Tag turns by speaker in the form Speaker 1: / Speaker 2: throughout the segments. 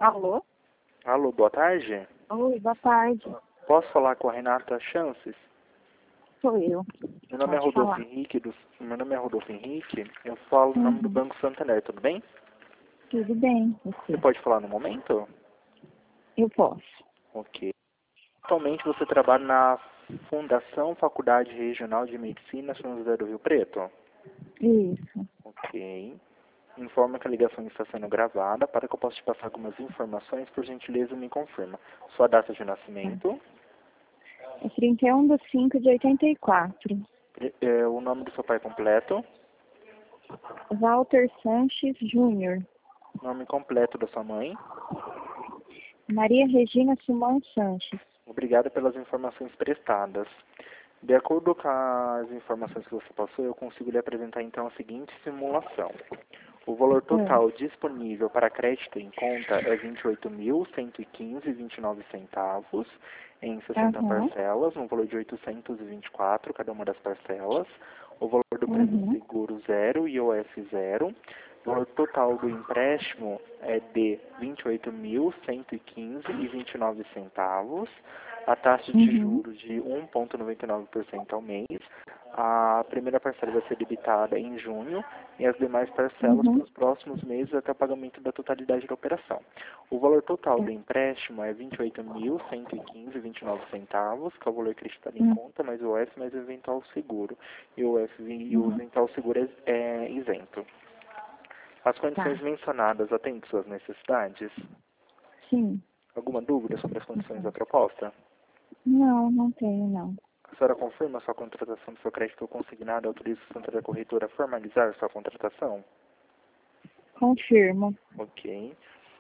Speaker 1: Alô?
Speaker 2: Alô, boa tarde.
Speaker 1: Oi, boa tarde.
Speaker 2: Posso falar com a Renata Chances?
Speaker 1: Sou eu.
Speaker 2: Meu nome é
Speaker 1: Pode
Speaker 2: Rodolfo
Speaker 1: falar.
Speaker 2: Henrique, eu falo no nome do
Speaker 1: Uhum.
Speaker 2: Banco Santander, tudo bem?
Speaker 1: Tudo bem,
Speaker 2: Você
Speaker 1: você?
Speaker 2: pode falar no momento?
Speaker 1: Eu posso.
Speaker 2: Ok. Atualmente você trabalha na Fundação Faculdade Regional de Medicina São José do Rio Preto?
Speaker 1: Isso.
Speaker 2: Ok. Informa que a ligação está sendo gravada. Para que eu possa te passar algumas informações, por gentileza me confirma. Sua data de nascimento,
Speaker 1: É 31/5/84.
Speaker 2: o nome do seu pai completo,
Speaker 1: Walter Sanches Júnior.
Speaker 2: nome completo da sua mãe.
Speaker 1: Maria Regina Simão Sanches.
Speaker 2: Obrigado pelas informações prestadas. De acordo com as informações que você passou, eu consigo lhe apresentar então a seguinte simulação. O valor total disponível para crédito em conta é R$ 28.115,29 em 60
Speaker 1: Aham.
Speaker 2: parcelas, no valor de 824 cada uma das parcelas. O valor do prêmio
Speaker 1: Uhum.
Speaker 2: seguro zero e IOF zero. O valor total do empréstimo é de R$ 28.115,29. A taxa de
Speaker 1: Uhum.
Speaker 2: juros de 1,99% ao mês. A primeira parcela vai ser debitada em junho e as demais parcelas para
Speaker 1: Uhum.
Speaker 2: os próximos meses até o pagamento da totalidade da operação. O valor total do empréstimo é R$ 28.115,29, que é o valor acreditado em conta, mais o UF, mais o eventual seguro. E o
Speaker 1: Uhum.
Speaker 2: eventual seguro é isento. As condições
Speaker 1: Tá.
Speaker 2: mencionadas atendem suas necessidades?
Speaker 1: Sim.
Speaker 2: Alguma dúvida sobre as condições da proposta?
Speaker 1: Não tenho, não.
Speaker 2: A senhora confirma sua contratação do seu crédito consignado e autoriza o Santander Corretora a formalizar sua contratação?
Speaker 1: Confirmo.
Speaker 2: Ok.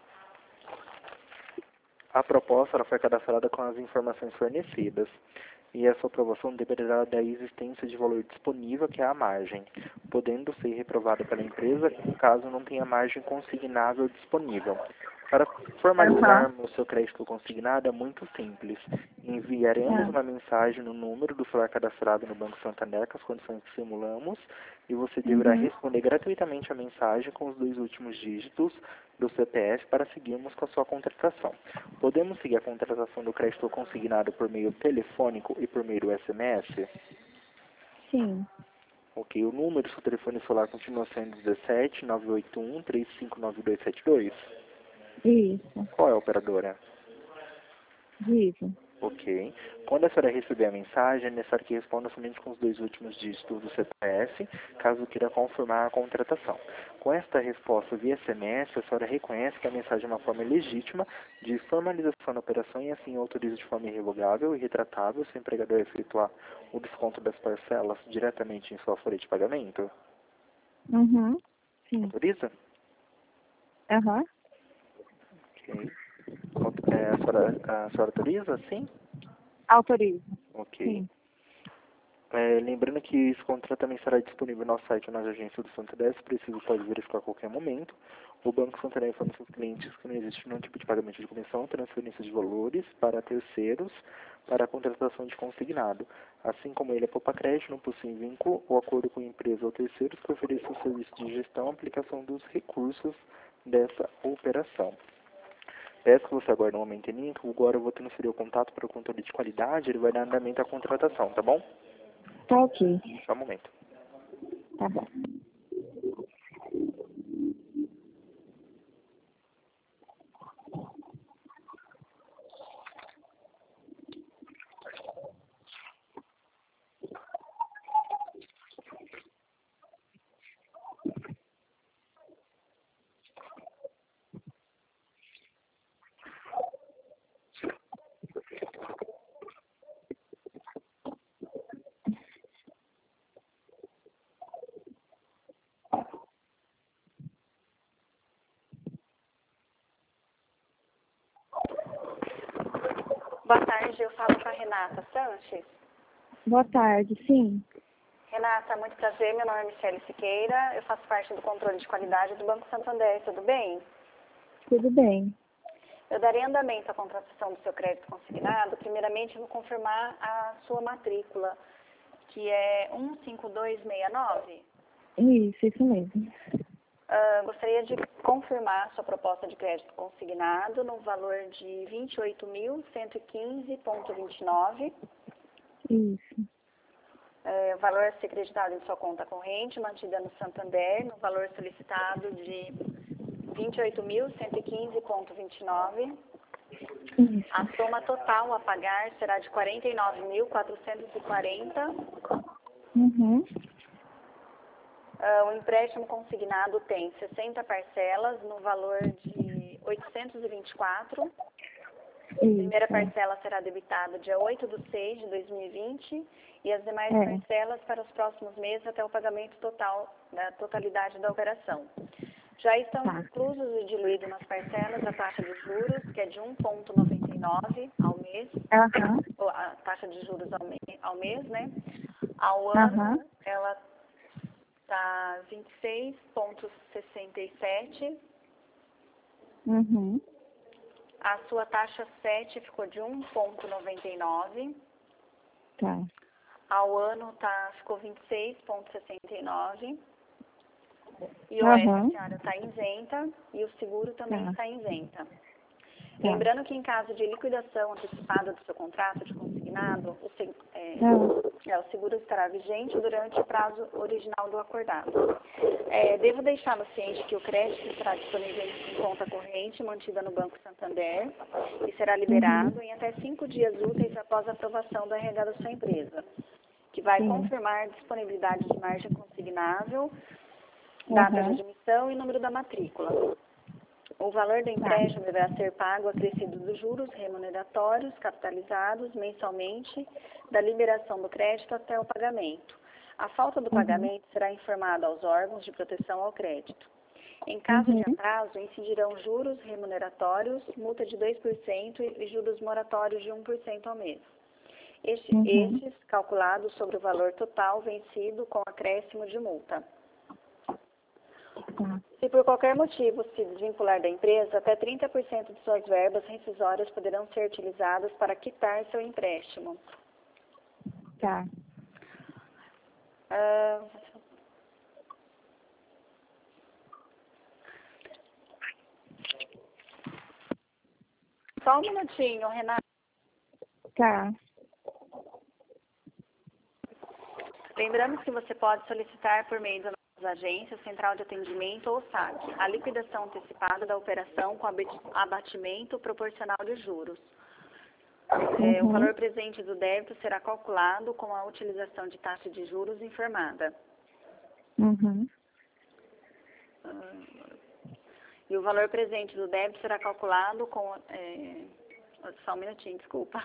Speaker 2: A proposta ela foi cadastrada com as informações fornecidas e essa aprovação dependerá da existência de valor disponível, que é a margem, podendo ser reprovada pela empresa caso não tenha margem consignável disponível. Para
Speaker 1: Aham.
Speaker 2: formalizarmos o seu crédito consignado é muito simples. Enviaremos
Speaker 1: Ah.
Speaker 2: uma mensagem no número do celular cadastrado no Banco Santander com as condições que simulamos e você deverá
Speaker 1: Uhum.
Speaker 2: responder gratuitamente a mensagem com os 2 últimos dígitos do CPF para seguirmos com a sua contratação. Podemos seguir a contratação do crédito consignado por meio telefônico e por meio do SMS?
Speaker 1: Sim.
Speaker 2: Ok, o número do seu telefone celular continua sendo 17 981 359272?
Speaker 1: Isso.
Speaker 2: Qual é a operadora?
Speaker 1: Vivo.
Speaker 2: Ok. Quando a senhora receber a mensagem, é necessário que responda somente com os 2 últimos dígitos do CPF, caso queira confirmar a contratação. Com esta resposta via SMS, a senhora reconhece que a mensagem é uma forma legítima de formalização da operação e assim autoriza de forma irrevogável e retratável se o empregador efetuar o desconto das parcelas diretamente em sua folha de pagamento?
Speaker 1: Uhum. Sim.
Speaker 2: Autoriza?
Speaker 1: Aham.
Speaker 2: Ok. A senhora autoriza? Sim?
Speaker 1: Autorizo.
Speaker 2: Ok.
Speaker 1: Sim.
Speaker 2: Lembrando que esse contrato também estará disponível no nosso site ou nas agências do Santander, se preciso pode verificar a qualquer momento. O Banco Santander informa seus clientes que não existe nenhum tipo de pagamento de comissão, transferência de valores para terceiros para a contratação de consignado. Assim como ele é poupa crédito, não possui vínculo ou acordo com empresa ou terceiros que ofereçam o serviço de gestão e aplicação dos recursos dessa operação. Peço que você aguarde um momento em linha, que agora eu vou transferir o contato para o controle de qualidade, ele vai dar andamento à contratação, tá bom?
Speaker 1: Tá ok.
Speaker 2: Só um momento.
Speaker 1: Tá bom.
Speaker 3: Boa tarde, eu falo com a Renata Sanches.
Speaker 1: Boa tarde, sim.
Speaker 3: Renata, muito prazer, meu nome é Michele Siqueira, eu faço parte do controle de qualidade do Banco Santander, tudo bem?
Speaker 1: Tudo bem.
Speaker 3: Eu darei andamento à contratação do seu crédito consignado, primeiramente eu vou confirmar a sua matrícula, que é 15269.
Speaker 1: Isso mesmo.
Speaker 3: Gostaria de confirmar sua proposta de crédito consignado no valor de 28.115,29.
Speaker 1: Isso.
Speaker 3: O valor a ser creditado em sua conta corrente, mantida no Santander, no valor solicitado de 28.115,29.
Speaker 1: Isso.
Speaker 3: A soma total a pagar será de 49.440.
Speaker 1: Uhum.
Speaker 3: O empréstimo consignado tem 60 parcelas no valor de 824. A primeira parcela será debitada dia 8/6/2020 e as demais parcelas para os próximos meses até o pagamento total da totalidade da operação. Já estão inclusos e diluídos nas parcelas a taxa de juros, que é de 1,99 ao mês, ou a taxa de juros ao mês, né? Ao ano, ela está 26,67. A sua taxa 7 ficou de 1,99.
Speaker 1: Tá.
Speaker 3: Ao ano ficou 26,69. E o a senhora está isenta e o seguro também está isenta. Lembrando que em caso de liquidação antecipada do seu contrato de consignado, o seguro estará vigente durante o prazo original do acordado. Devo deixá-lo ciente que o crédito estará disponível em conta corrente mantida no Banco Santander e será liberado em até 5 dias úteis após a aprovação do RH da sua empresa, que vai confirmar a disponibilidade de margem consignável, data de admissão e número da matrícula. O valor do empréstimo deverá ser pago acrescido dos juros remuneratórios capitalizados mensalmente da liberação do crédito até o pagamento. A falta do pagamento será informada aos órgãos de proteção ao crédito. Em caso de atraso, incidirão juros remuneratórios, multa de 2% e juros moratórios de 1% ao mês. Estes calculados sobre o valor total vencido com acréscimo de multa. Se por qualquer motivo se desvincular da empresa, até 30% de suas verbas rescisórias poderão ser utilizadas para quitar seu empréstimo.
Speaker 1: Tá.
Speaker 3: Só um minutinho, Renata.
Speaker 1: Tá.
Speaker 3: Lembrando que você pode solicitar por meio das agências, central de atendimento ou SAC, a liquidação antecipada da operação com abatimento proporcional de juros. O valor presente do débito será calculado com a utilização de taxa de juros informada. E o valor presente do débito será calculado com... só um minutinho, desculpa.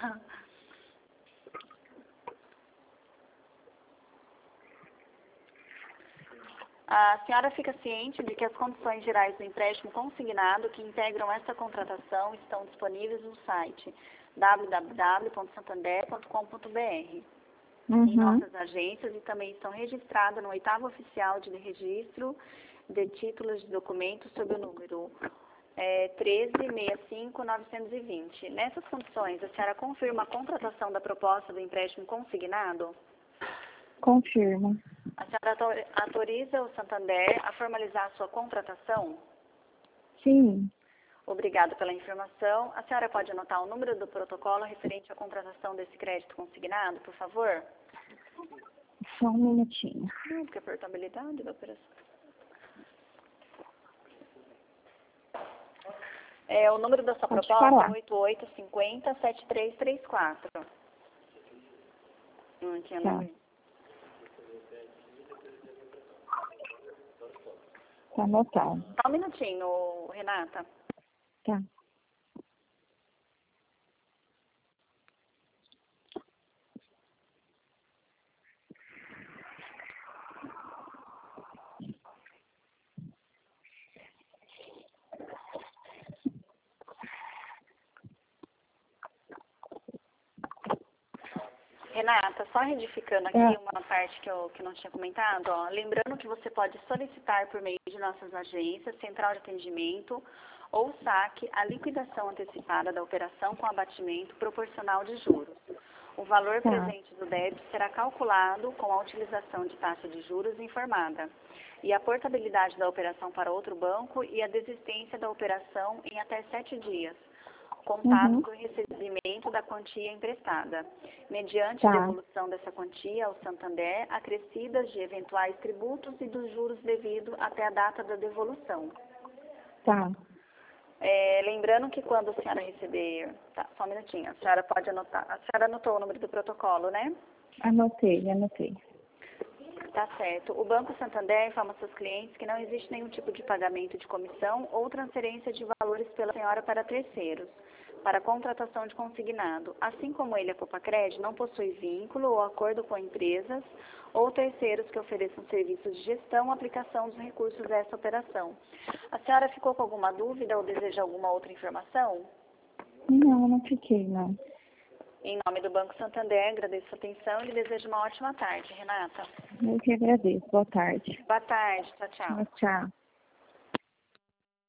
Speaker 3: A senhora fica ciente de que as condições gerais do empréstimo consignado que integram esta contratação estão disponíveis no site www.santander.com.br, em nossas agências, e também estão registradas no 8º oficial de registro de títulos de documentos sob o número 13.65.920. Nessas condições, a senhora confirma a contratação da proposta do empréstimo consignado?
Speaker 1: Confirmo.
Speaker 3: A senhora autoriza o Santander a formalizar a sua contratação?
Speaker 1: Sim.
Speaker 3: Obrigada pela informação. A senhora pode anotar o número do protocolo referente à contratação desse crédito consignado, por favor?
Speaker 1: Só um minutinho.
Speaker 3: Não, porque a portabilidade da operação. O número da sua proposta é 8850-7334. Não tinha nome.
Speaker 1: Tá anotado.
Speaker 3: Só um minutinho, Renata.
Speaker 1: Tá.
Speaker 3: Renata, só retificando aqui uma parte que eu não tinha comentado, lembrando que você pode solicitar por meio de nossas agências, central de atendimento ou SAC, a liquidação antecipada da operação com abatimento proporcional de juros. o valor
Speaker 1: Tá.
Speaker 3: presente do débito será calculado com a utilização de taxa de juros informada e a portabilidade da operação para outro banco e a desistência da operação em até 7 dias, contado do recebimento da quantia emprestada, mediante
Speaker 1: Tá.
Speaker 3: devolução dessa quantia ao Santander, acrescidas de eventuais tributos e dos juros devidos até a data da devolução.
Speaker 1: Tá.
Speaker 3: Lembrando que quando a senhora receber... Tá, só um minutinho, a senhora pode anotar. A senhora anotou o número do protocolo, né?
Speaker 1: Anotei.
Speaker 3: Tá certo. O Banco Santander informa seus clientes que não existe nenhum tipo de pagamento de comissão ou transferência de valores pela senhora para terceiros, para contratação de consignado. Assim como ele, a Copacred, não possui vínculo ou acordo com empresas ou terceiros que ofereçam serviços de gestão ou aplicação dos recursos dessa operação. A senhora ficou com alguma dúvida ou deseja alguma outra informação?
Speaker 1: Não fiquei, não.
Speaker 3: Em nome do Banco Santander, agradeço a atenção e lhe desejo uma ótima tarde, Renata.
Speaker 1: Eu que agradeço. Boa tarde.
Speaker 3: Boa tarde, tchau, tchau.
Speaker 1: Tchau.